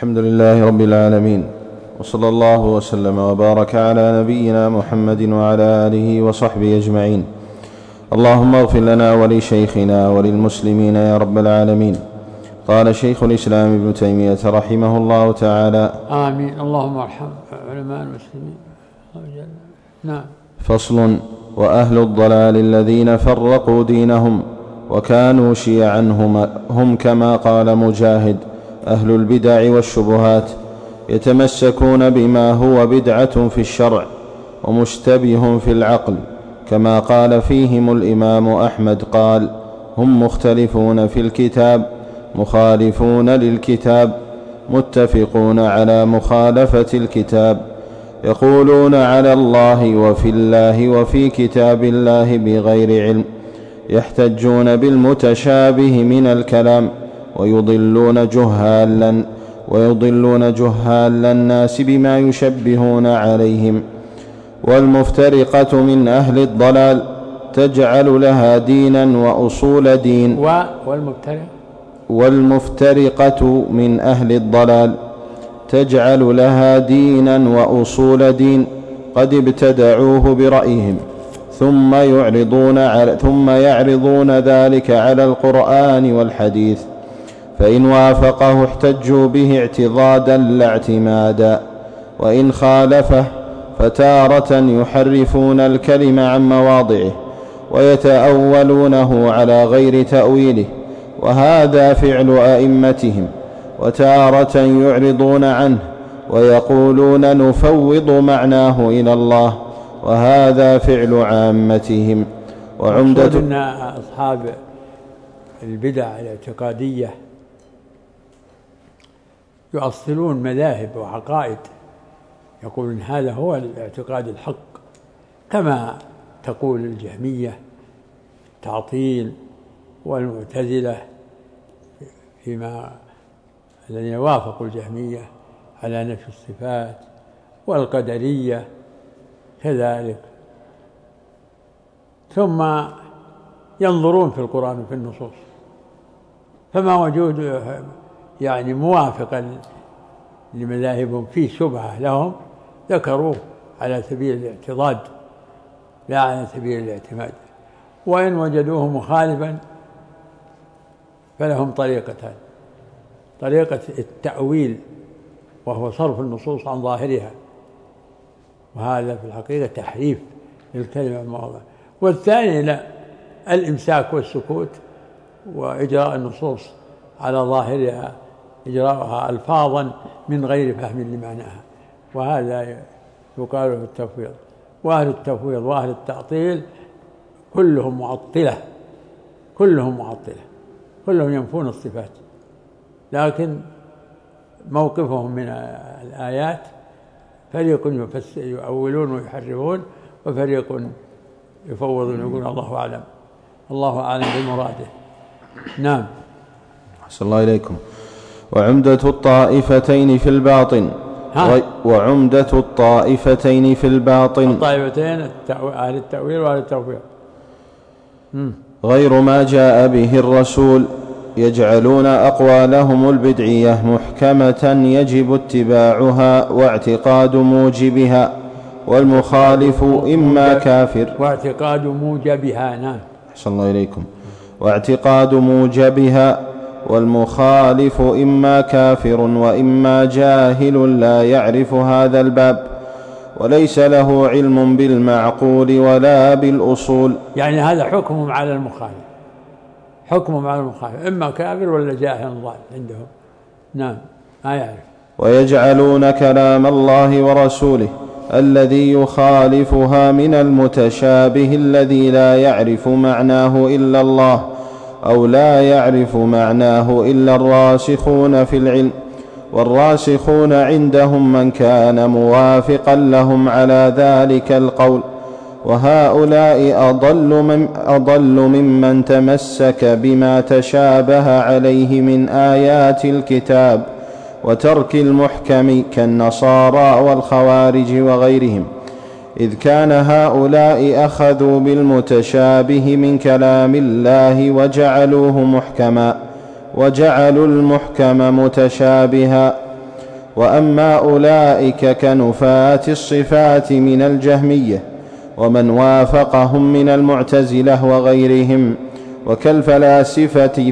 الحمد لله رب العالمين، وصلى الله وسلم وبارك على نبينا محمد وعلى آله وصحبه أجمعين. اللهم اغفر لنا ولشيخنا وللمسلمين يا رب العالمين. قال شيخ الإسلام ابن تيمية رحمه الله تعالى: آمين. اللهم ارحم علماء المسلمين. نعم. فصل: وأهل الضلال الذين فرقوا دينهم وكانوا شيعا هم كما قال مجاهد أهل البدع والشبهات، يتمسكون بما هو بدعة في الشرع ومشتبه في العقل، كما قال فيهم الإمام أحمد قال: هم مختلفون في الكتاب مخالفون للكتاب متفقون على مخالفة الكتاب، يقولون على الله وفي الله وفي كتاب الله بغير علم، يحتجون بالمتشابه من الكلام ويضلون جهال الناس بما يشبهون عليهم. والمفترقة من أهل الضلال تجعل لها دينا وأصول دين. والمفترقة من أهل الضلال تجعل لها دينا وأصول دين قد ابتدعوه برأيهم، ثم يعرضون ذلك على القرآن والحديث، فإن وافقه احتجوا به اعتضادا لا اعتمادا، وإن خالفه فتارة يحرفون الكلم عن مواضعه ويتأولونه على غير تأويله، وهذا فعل أئمتهم، وتارة يعرضون عنه ويقولون نفوض معناه إلى الله، وهذا فعل عامتهم. وعمدة أن أصحاب البدع الاعتقادية يؤصلون مذاهب وعقائد، يقولون هذا هو الاعتقاد الحق، كما تقول الجهمية تعطيل، والمعتزلة فيما الذين وافقوا الجهمية على نفي الصفات، والقدرية كذلك. ثم ينظرون في القرآن وفي النصوص، فما وجود موافقا لمذاهبهم في شبهة لهم ذكروه على سبيل الاعتضاد لا على سبيل الاعتماد، وإن وجدوه مخالفا فلهم طريقتان: طريقة التأويل وهو صرف النصوص عن ظاهرها، وهذا في الحقيقة تحريف للكلمة الموضوع، والثاني لا، الإمساك والسكوت وإجراء النصوص على ظاهرها، إجراءها ألفاظا من غير فهم لمعناها، وهذا يقال في التفويض. وأهل التفويض وأهل التعطيل كلهم معطلة، كلهم ينفون الصفات، لكن موقفهم من الآيات فريق يؤولون ويحرفون، وفريق يفوضون يقول الله أعلم بمراده. نعم. أحسن الله إليكم. وعمدة الطائفتين في الباطن الطائفتين أهل التأويل وأهل التوفيق غير ما جاء به الرسول، يجعلون أقوالهم البدعية محكمة يجب اتباعها واعتقاد موجبها، والمخالف إما كافر. واعتقاد موجبها. نعم. أحسن الله إليكم. واعتقاد موجبها، والمخالف إما كافر وإما جاهل لا يعرف هذا الباب، وليس له علم بالمعقول ولا بالأصول. يعني هذا حكمهم على المخالف، إما كافر ولا جاهل ضال عندهم. نعم. ما يعرف. ويجعلون كلام الله ورسوله الذي يخالفها من المتشابه الذي لا يعرف معناه إلا الله، أو لا يعرف معناه إلا الراسخون في العلم، والراسخون عندهم من كان موافقا لهم على ذلك القول، وهؤلاء أضل ممن تمسك بما تشابه عليه من آيات الكتاب وترك المحكم كالنصارى والخوارج وغيرهم، إذ كان هؤلاء أخذوا بالمتشابه من كلام الله وجعلوه محكما، وجعلوا المحكم متشابها، وأما أولئك كنفاة الصفات من الجهمية ومن وافقهم من المعتزلة وغيرهم وكالفلاسفة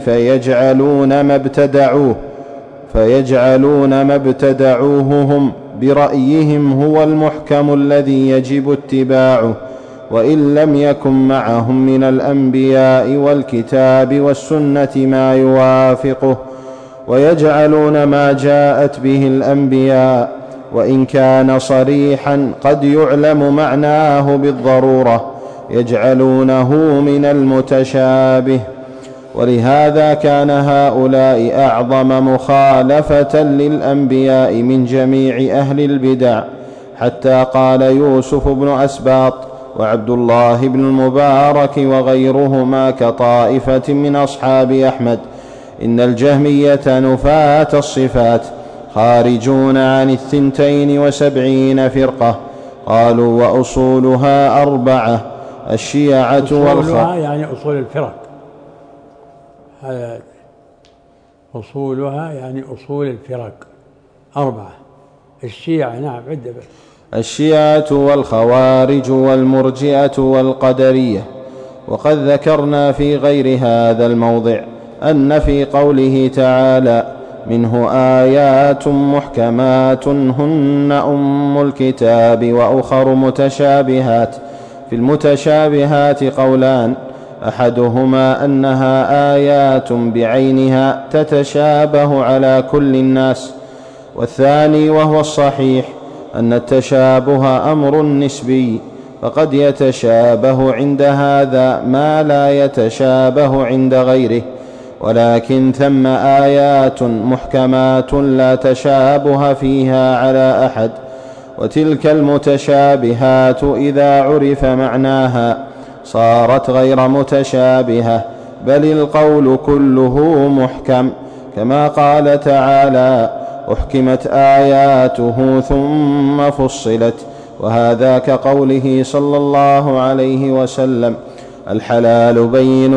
فيجعلون ما ابتدعوه هم برأيهم هو المحكم الذي يجب اتباعه، وإن لم يكن معهم من الأنبياء والكتاب والسنة ما يوافقه، ويجعلون ما جاءت به الأنبياء وإن كان صريحا قد يعلم معناه بالضرورة يجعلونه من المتشابه. ولهذا كان هؤلاء أعظم مخالفة للأنبياء من جميع أهل البدع، حتى قال يوسف بن أسباط وعبد الله بن المبارك وغيرهما كطائفة من أصحاب أحمد: إن الجهمية نفاة الصفات خارجون عن 72 فرقة. قالوا: وأصولها 4: الشيعة أصولها يعني أصول الفرق، أصولها يعني أصول الفرق 4. الشيعة نعم عدة: الشيعة والخوارج والمرجئة والقدرية. وقد ذكرنا في غير هذا الموضع أن في قوله تعالى: منه آيات محكمات هن أم الكتاب وأخر متشابهات. في المتشابهات قولان: أحدهما أنها آيات بعينها تتشابه على كل الناس، والثاني وهو الصحيح أن التشابه أمر نسبي، فقد يتشابه عند هذا ما لا يتشابه عند غيره، ولكن ثم آيات محكمات لا تشابه فيها على أحد. وتلك المتشابهات إذا عرف معناها صارت غير متشابهة، بل القول كله محكم، كما قال تعالى: أحكمت آياته ثم فصلت. وهذا كقوله صلى الله عليه وسلم: الحلال بين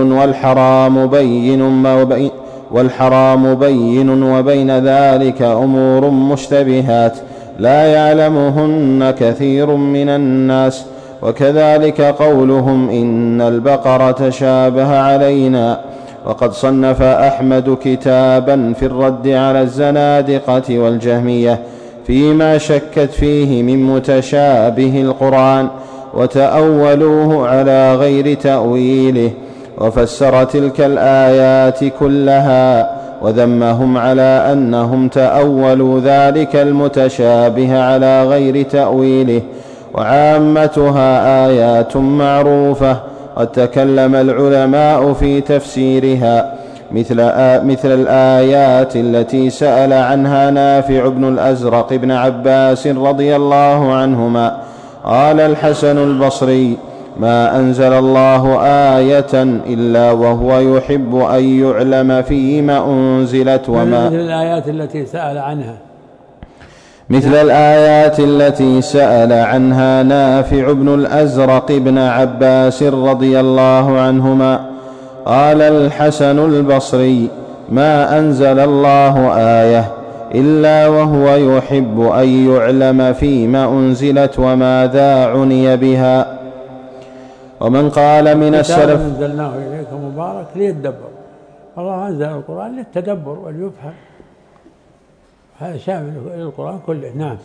والحرام بين وبين ذلك أمور مشتبهات لا يعلمهن كثير من الناس. وكذلك قولهم: إن البقرة تشابه علينا. وقد صنف أحمد كتابا في الرد على الزنادقة والجهمية فيما شكت فيه من متشابه القرآن، وتأولوه على غير تأويله، وفسر تلك الآيات كلها، وذمهم على أنهم تأولوا ذلك المتشابه على غير تأويله. وعامتها آيات معروفة قد تكلم العلماء في تفسيرها، مثل الآيات التي سأل عنها نافع بن الأزرق بن عباس رضي الله عنهما. قال الحسن البصري: ما أنزل الله آية إلا وهو يحب أن يعلم فيما أنزلت. مثل الآيات التي سأل عنها مثل الآيات التي سأل عنها نافع بن الأزرق بن عباس رضي الله عنهما. قال الحسن البصري: ما أنزل الله آية إلا وهو يحب أن يعلم فيما أنزلت وماذا عني بها. ومن قال من السلف: أنزلناه إليك مبارك ليتدبر. الله أنزل القرآن للتدبر وليفهم، هذا شامل للقرآن كله. نعم.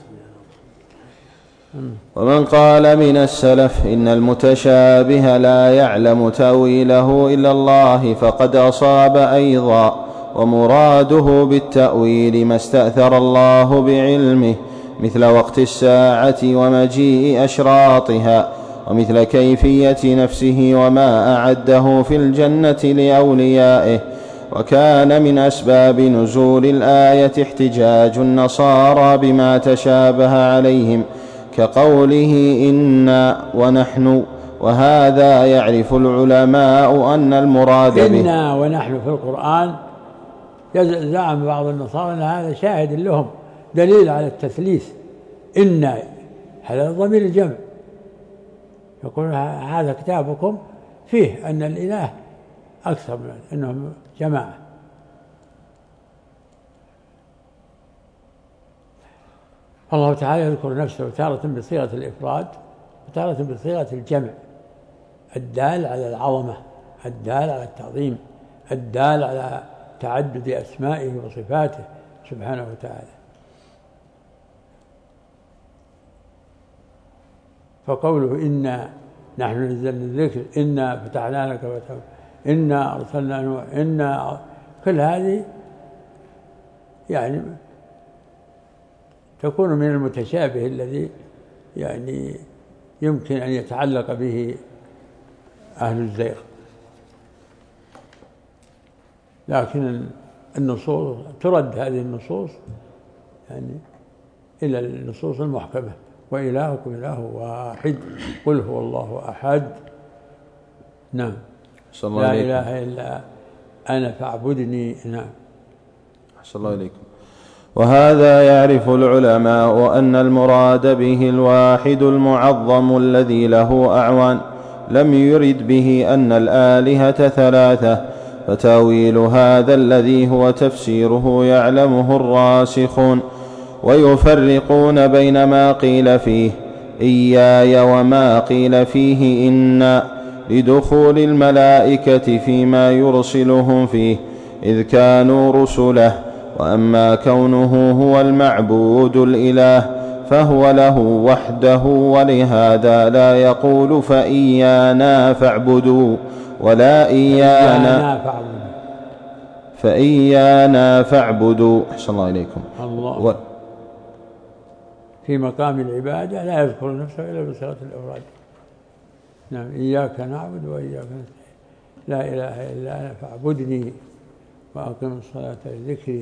ومن قال من السلف: إن المتشابه لا يعلم تأويله إلا الله فقد أصاب أيضا، ومراده بالتأويل ما استأثر الله بعلمه، مثل وقت الساعة ومجيء أشراطها، ومثل كيفية نفسه وما أعده في الجنة لأوليائه. وكان من أسباب نزول الآية احتجاج النصارى بما تشابه عليهم، كقوله إنا ونحن، وهذا يعرف العلماء أن المراد به إنا ونحن في القرآن. زعم بعض النصارى أن هذا شاهد لهم دليل على التثليث. إنا هذا ضمير الجمع، يقول هذا كتابكم فيه أن الإله أكثر من أنهم جماعة. الله تعالى يذكر نفسه تارة بصيغة الإفراد وتارة بصيغة الجمع، الدال على العظمة، الدال على التعظيم، الدال على تعدد أسمائه وصفاته سبحانه وتعالى. فقوله إنا نحن نزلنا الذكر، إنا فتحنا لك فتحا، إنا أرسلنا نوح، إنا، كل هذه يعني تكون من المتشابه الذي يعني يمكن أن يتعلق به أهل الزيغ. لكن النصوص ترد، هذه النصوص يعني إلى النصوص المحكمة، وإلهكم إله واحد قل هو الله أحد. نعم، لا إله إلا أنا فاعبدني. نعم، أحسن الله إليكم. وهذا يعرف العلماء أن المراد به الواحد المعظم الذي له أعوان، لم يرد به أن الآلهة ثلاثة، فتاويل هذا الذي هو تفسيره يعلمه الراسخون، ويفرقون بين ما قيل فيه إياي وما قيل فيه إنا، لدخول الملائكة فيما يرسلهم فيه إذ كانوا رسله. وأما كونه هو المعبود الإله فهو له وحده، ولهذا لا يقول فإيانا فاعبدوا ولا فإيانا فاعبدوا. أحسن الله إليكم. الله في مقام العبادة لا يذكر نفسه إلا بصيغة الإفراد. نعم، إياك نعبد وإياك نستعين، لا إله إلا أنا فاعبدني وأقم الصلاة لذكري،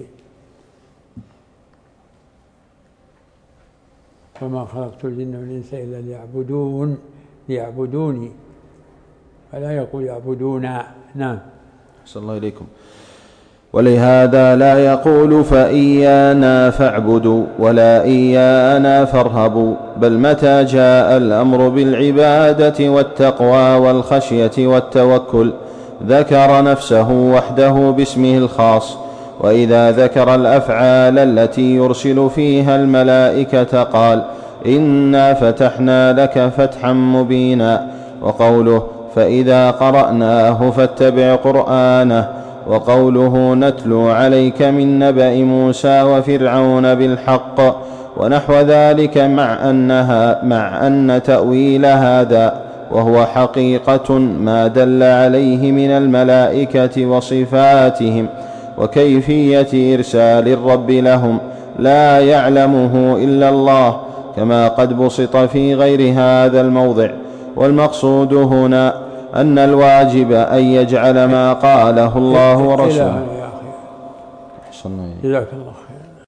وما خلقت الجن والإنس إلا ليعبدوني، فلا يقول يعبدونا. نعم، أحسن الله إليكم. ولهذا لا يقول فإيانا فاعبدوا ولا إيانا فارهبوا، بل متى جاء الأمر بالعبادة والتقوى والخشية والتوكل ذكر نفسه وحده باسمه الخاص، وإذا ذكر الأفعال التي يرسل فيها الملائكة قال إنا فتحنا لك فتحا مبينا، وقوله فإذا قرأناه فاتبع قرآنه، وقوله نتلو عليك من نبأ موسى وفرعون بالحق، ونحو ذلك، مع أن تأويل هذا وهو حقيقة ما دل عليه من الملائكة وصفاتهم وكيفية إرسال الرب لهم لا يعلمه إلا الله، كما قد بسط في غير هذا الموضع. والمقصود هنا أن الواجب أن يجعل ما قاله الله ورسوله. جزاك الله خير.